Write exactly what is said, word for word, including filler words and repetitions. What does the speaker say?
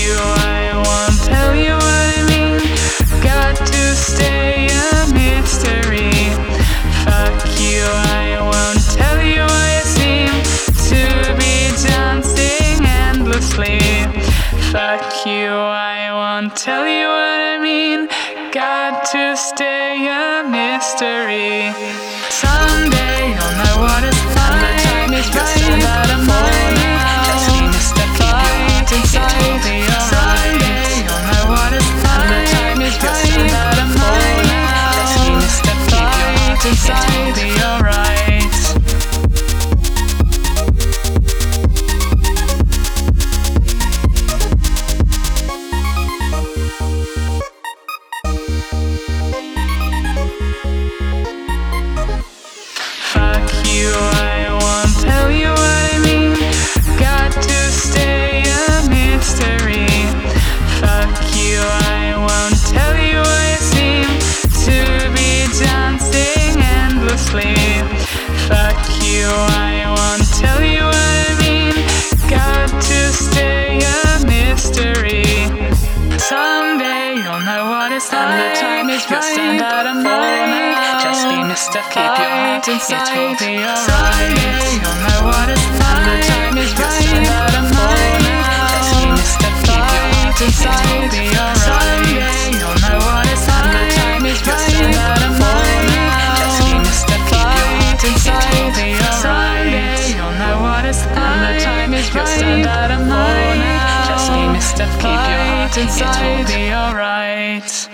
you, I won't tell you what I mean. Got to stay a mystery. Fuck you, I won't tell you why I seem to be dancing endlessly. Fuck you, I won't tell you what I mean. Got to stay a mystery. Someday you'll know what it's like. The time is right out of mind. Just need to step right inside the Someday you'll know what it's like. The time is right out of mind. Just need to step right inside the alright. Fuck you, I won't tell you what I mean. Got to stay a mystery. Fuck you, I won't tell you why I seem to be dancing endlessly. Fuck you, I won't tell you what I mean. Got to stay a mystery. Someday you'll know what it's like. The time is right. Stand out of mind. Just be Mister Keep your heart inside. It will be alright. Someday you'll know what it's like. The time is right. Stand out of mind. Just be Mister Keep your heart inside. It will be alright. Someday you'll know what it's like. The time is right. Stand out of mind. Just be Mister Keep your heart inside. It will be alright. Someday you'll know what it's like. The time is right. Stand out of mind. Just be Mister Keep your heart inside. It will be alright.